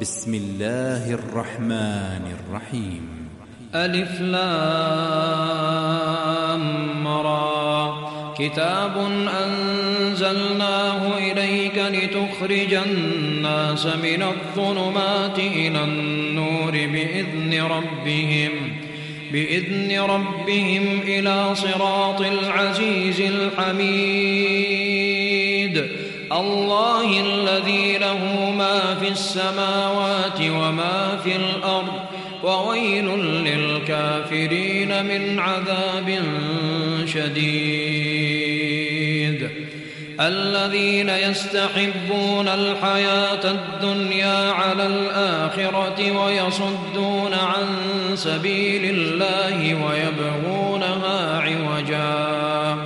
بسم الله الرحمن الرحيم. ألف لام را كتاب أنزلناه إليك لتخرج الناس من الظلمات إلى النور بإذن ربهم إلى صراط العزيز الحميد الله الذي له ما في السماوات وما في الأرض وويل للكافرين من عذاب شديد الذين يستحبون الحياة الدنيا على الآخرة ويصدون عن سبيل الله ويبغونها عوجا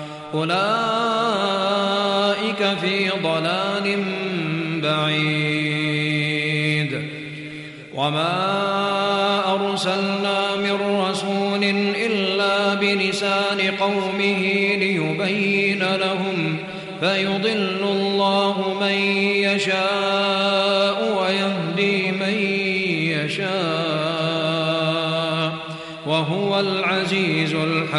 أولئك في ضلال بعيد وما أرسلنا من رسول إلا بلسان قومه ليبين لهم فيضل الله من يشاء ويهدي من يشاء وهو العزيز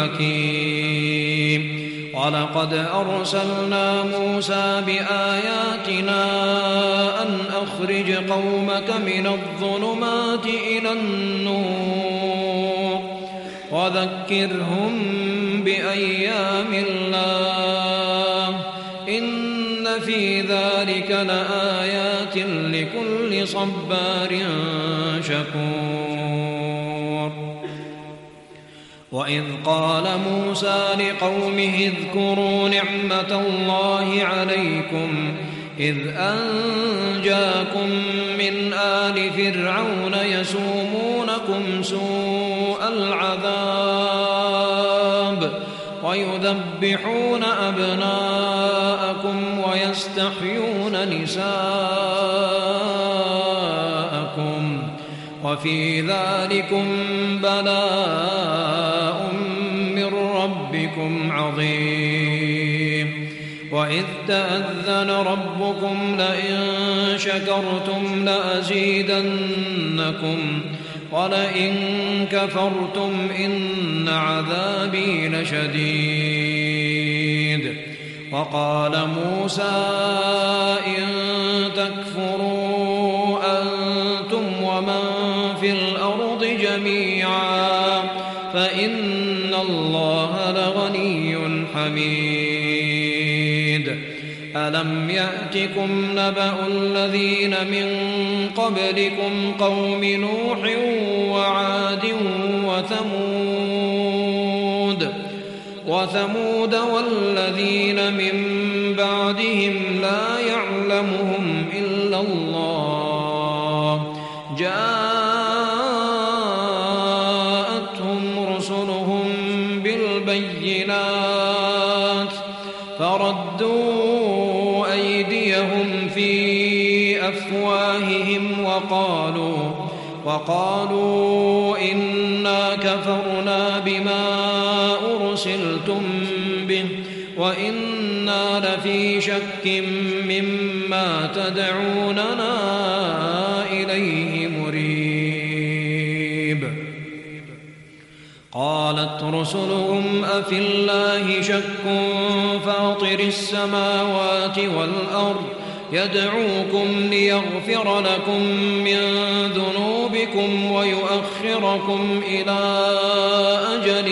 الحكيم ولقد أرسلنا موسى بآياتنا أن أخرج قومك من الظلمات إلى النور وذكرهم بأيام الله إن في ذلك لآيات لكل صبار شكور وإذ قال موسى لقومه اذكروا نعمة الله عليكم إذ أنجاكم من آل فرعون يسومونكم سوء العذاب ويذبحون أبناءكم ويستحيون نساءكم وفي ذلكم بلاء من ربكم عظيم وإذ تأذن ربكم لئن شكرتم لأزيدنكم ولئن كفرتم إن عذابي لشديد وقال موسى إن تكفروا أنتم ومن في الأرض جميعا فإن الله لغني حميد ألم يأتكم نبأ الذين من قبلكم قوم نوح وعاد وثمود والذين من بعدهم لا يعلمهم إلا الله جاءتهم رسلهم بالبينات فردوا أيديهم في أفواههم وقالوا إنا كفرنا بما أرسلتم به وإنا لفي شك مما تدعوننا إليه مريب قالت رسلهم أفي الله شك فاطر السماوات والأرض يدعوكم ليغفر لكم من ذنوبكم ويؤخركم إلى أجل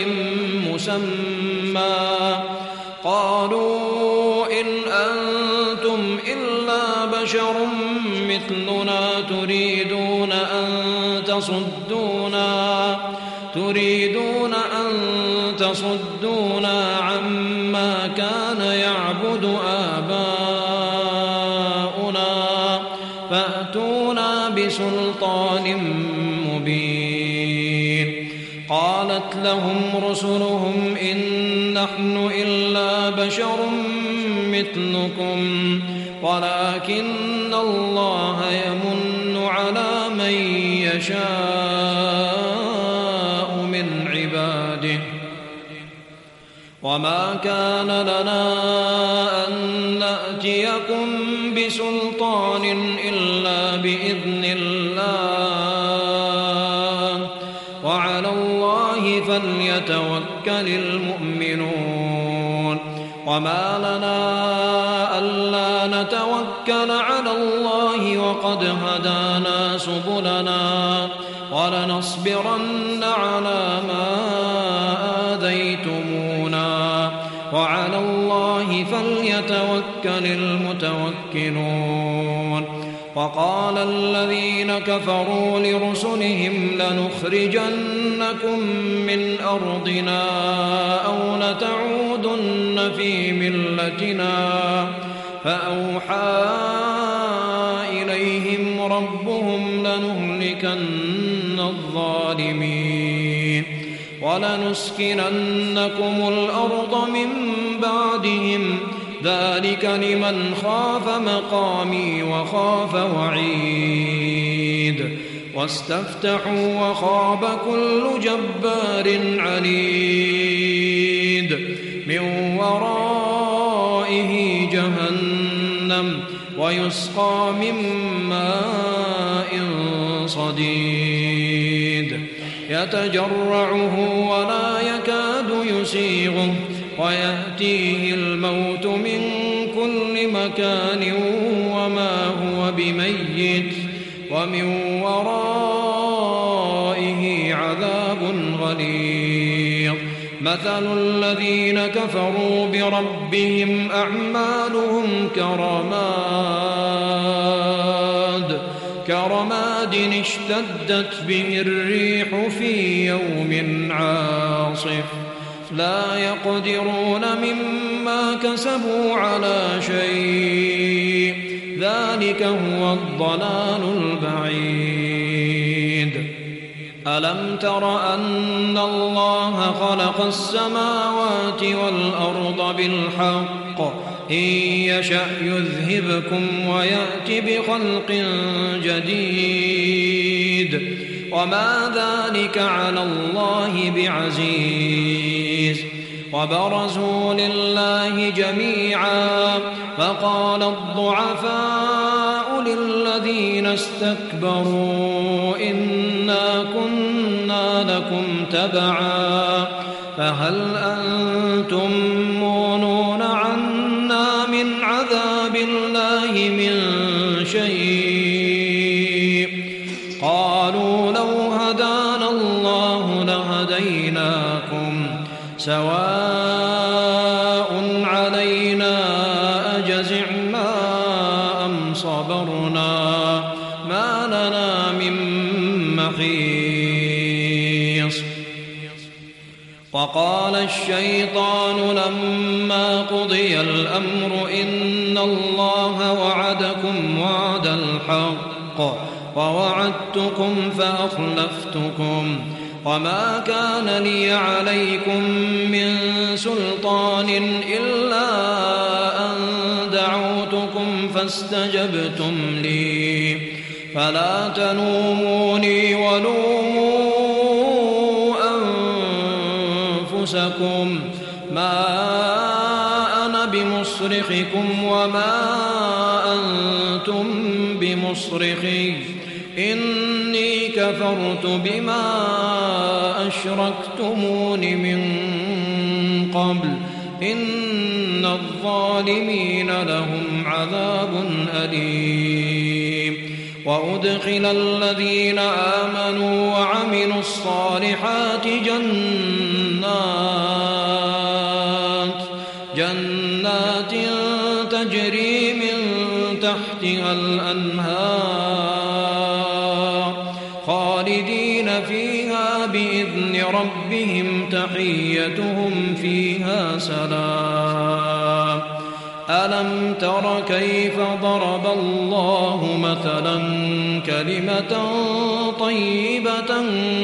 مسمى قالوا إن أنتم إلا بشر مثلنا تريدون أن تصدونا عما كان يعبد آباؤنا فأتونا بسلطان مبين قالت لهم رسلهم إن نحن إلا بشر مثلكم ولكن الله يمن على من يشاء من عباده وما كان لنا أن نأتيكم بسلطان إلا بإذن الله وعلى الله فليتوكل المؤمنون وما لنا ألا نتوكل على الله وقد هدانا سبلنا ولنصبرن على ما آذيتمونا وعلى الله فليتوكل المتوكلون وقال الذين كفروا لرسلهم لنخرجنكم من أرضنا أو لتعودن في ملتنا فأوحى إليهم ربهم لنهلكن الظالمين ولنسكننكم الأرض من بعدهم ذلك لمن خاف مقامي وخاف وعيد واستفتحوا وخاب كل جبار عنيد من ورائه جهنم ويسقى من ماء صديد يتجرعه ولا يكاد يسيغه ويأتيه الموت من كل مكان وما هو بميت ومن ورائه عذاب غليظ مثل الذين كفروا بربهم أعمالهم كرماد اشتدت به الريح في يوم عاصف لا يقدرون مما كسبوا على شيء ذلك هو الضلال البعيد ألم تر أن الله خلق السماوات والأرض بالحق إن يشأ يذهبكم ويأت بخلق جديد وما ذلك على الله بعزيز وبرزوا لله جميعا فقال الضعفاء للذين استكبروا إنا كنا لكم تبعا فهل أنتم مغنون عنا من عذاب الله من شيء قالوا لو هدانا الله لهديناكم سواء علينا أجزعنا أم صبرنا ما لنا من محيص وقال الشيطان لما قضي الأمر إن الله وعدكم وعد الحق ووعدتكم فأخلفتكم وما كان لي عليكم من سلطان إلا أن دعوتكم فاستجبتم لي فلا تلوموني ولوموا أنفسكم ما أنا بمصرخكم وما أنتم بمصرخي إني كفرت بما أشركتمون من قبل إن الظالمين لهم عذاب أليم وأدخل الذين آمنوا وعملوا الصالحات جنات تجري من تحتها الأنهار خالدين فيها بإذن ربهم تحيتهم فيها سلام ألم تر كيف ضرب الله مثلا كلمة طيبة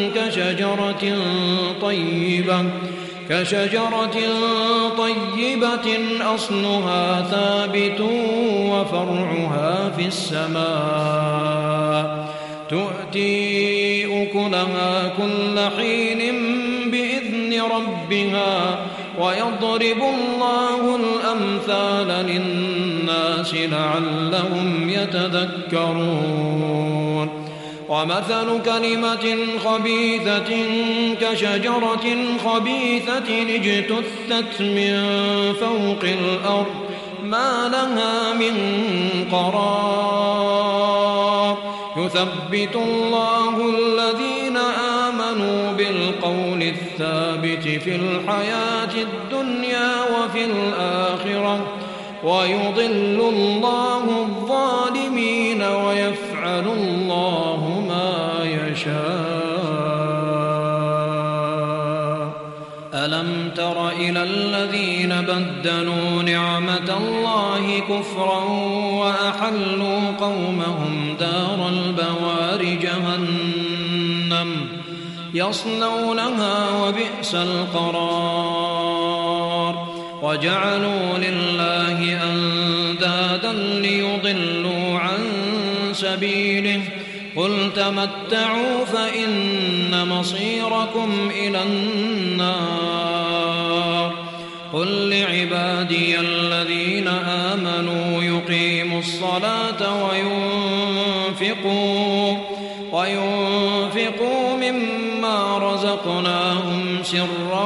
كشجرة طيبة أصلها ثابت وفرعها في السماء تؤتي أكلها كل حين بإذن ربها ويضرب الله الأمثال للناس لعلهم يتذكرون ومثل كلمة خبيثة كشجرة خبيثة اجتثت من فوق الأرض ما لها من قرار يثبت الله الذين آمنوا بالقول الثابت في الحياة الدنيا وفي الآخرة ويضل الله الظالمين ويفعل الله ما يشاء. ألم تر إلى الذين بدلوا نعمة الله كفرا وأحلوا قومهم دار البوار جهنم يصلونها وبئس القرار وجعلوا لله أندادا ليضلوا عن سبيله قل تمتعوا فإن مصيركم إلى النار قل لعبادي الذين آمنوا يقيموا الصلاة وينفقوا مما رزقناهم سرا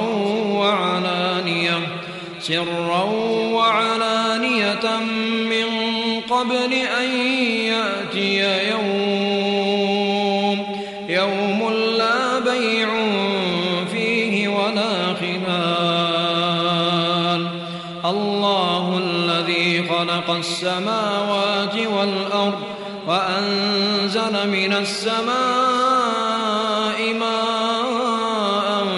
وعلانية من قبل أن يأتي يوم لا بيع فيه ولا خلال الله الذي خلق السماوات والأرض وأنزل من السماء ماء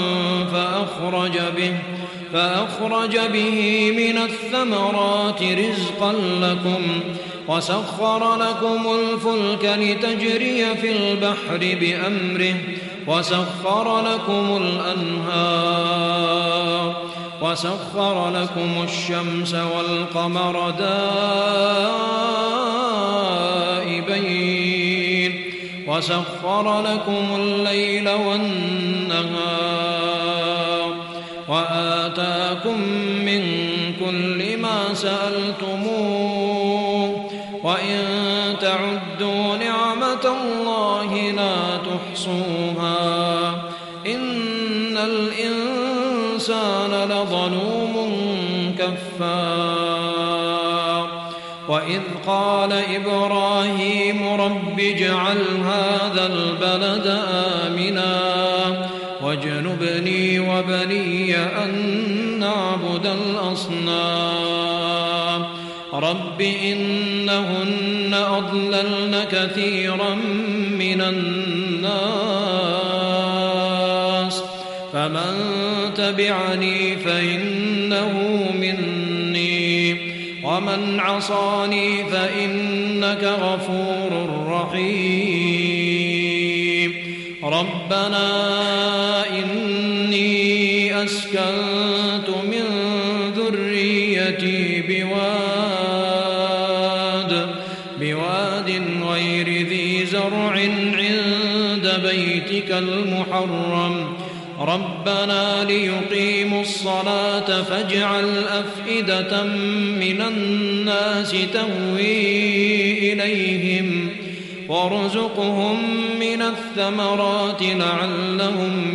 فأخرج به من الثمرات رزقا لكم وسخر لكم الفلك لتجري في البحر بأمره وسخر لكم الأنهار وسخر لكم الشمس والقمر دائبين وسخر لكم الليل والنهار وآتاكم من كل ما سألتموه وإن تعدوا نعمة الله لا تحصوها إن الإنسان لظلوم كفار وإذ قال إبراهيم رب اجعل هذا البلد آمنا واجنبني وبني أن نعبد الأصنام رب إنهن أضللن كثيرا من الناس فمن تبعني فإنه مني ومن عصاني فإنك غفور رحيم ربنا إني أسكنت من ذريتي بواد غير ذي زرع عند بيتك المحرم ربنا ليقيموا الصلاة فاجعل أفئدة من الناس تهوي إليهم وارزقهم من الثمرات لعلهم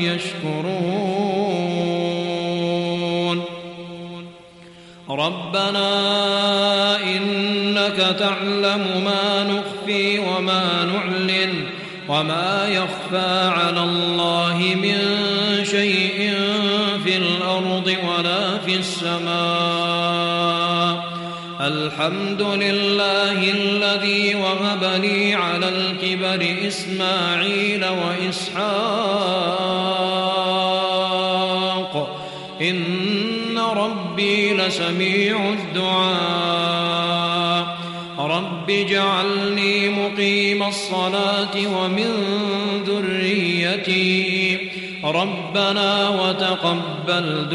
يشكرون ربنا إنك تعلم ما نخفي وما نعلن وما يخفى على الله من شيء في الأرض ولا في السماء الحمد لله الذي وهب لي على الكبر إسماعيل وإسحاق إن ربي لسميع الدعاء رب اجعلني مقيم الصلاة ومن ذريتي ربنا وتقبل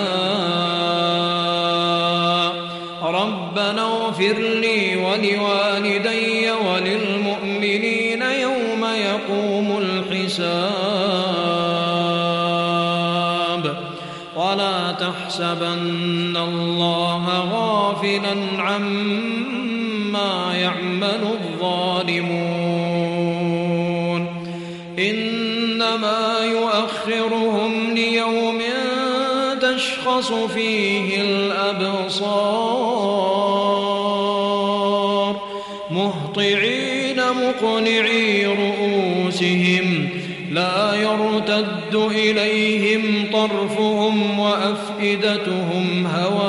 دعاء ربنا اغفر لي ولوالدي وللمؤمنين يوم يقوم الحساب ولا تحسبن الله غافلا عما يعمل الظالمون إنما يؤخرهم ليوم تشخص فيه الأبصار مهطعين مقنعي رؤوسهم لا يرتد إليهم طرفهم وأفئدتهم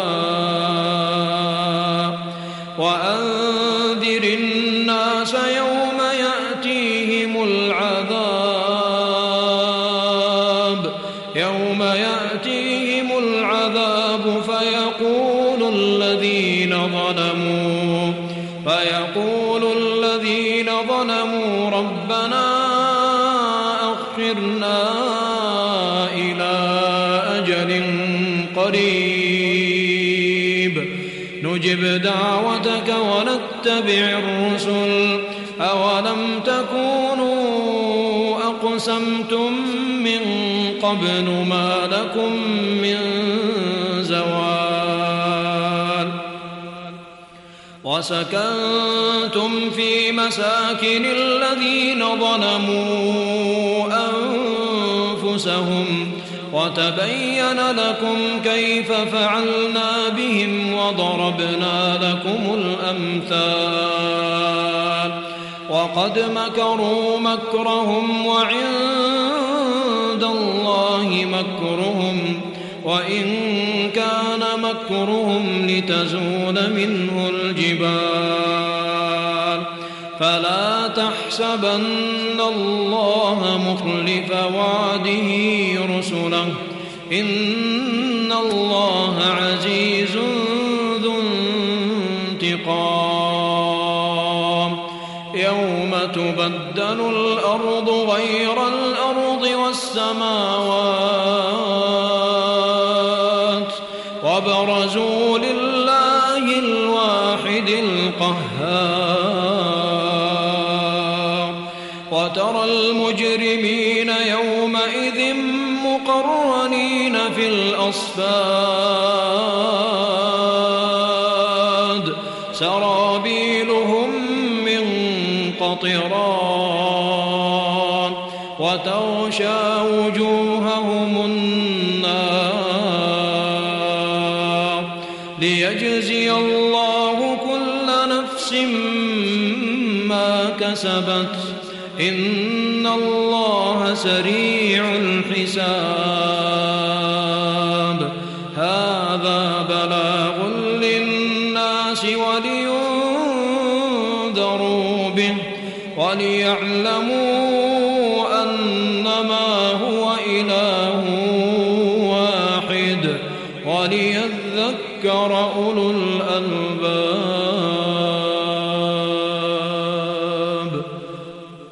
هواء وأنذر الناس يوم يأتيهم العذاب فيقول الذين ظلموا ربنا أخرنا إلى أجل قريب نجب دعوتك ونتبع الرسل أولم تكونوا أقسمتم من قبل ما لكم من زوال وسكنتم في مساكن الذين ظلموا أنفسهم وتبين لكم كيف فعلنا بهم وضربنا لكم الأمثال وقد مكروا مكرهم وعند الله مكرهم وإن كان مكرهم لتزول منه الجبال فلا تحسبن الله مخلف وعده رسله إن الله عزيز ذو انتقام يوم تبدل الأرض غير الأرض والسماوات وبرزوا لله الواحد القهار وترى المجرمين يومئذ مقرنين في الأصفاد سرابيلهم من قطران وتغشى وجوههم النار ليجزي الله كل نفس ما كسبت إن الله سريع الحساب هذا بلاغ للناس ولينذروا به وليعلموا أنما هو إله واحد وليذكر أولو الألباب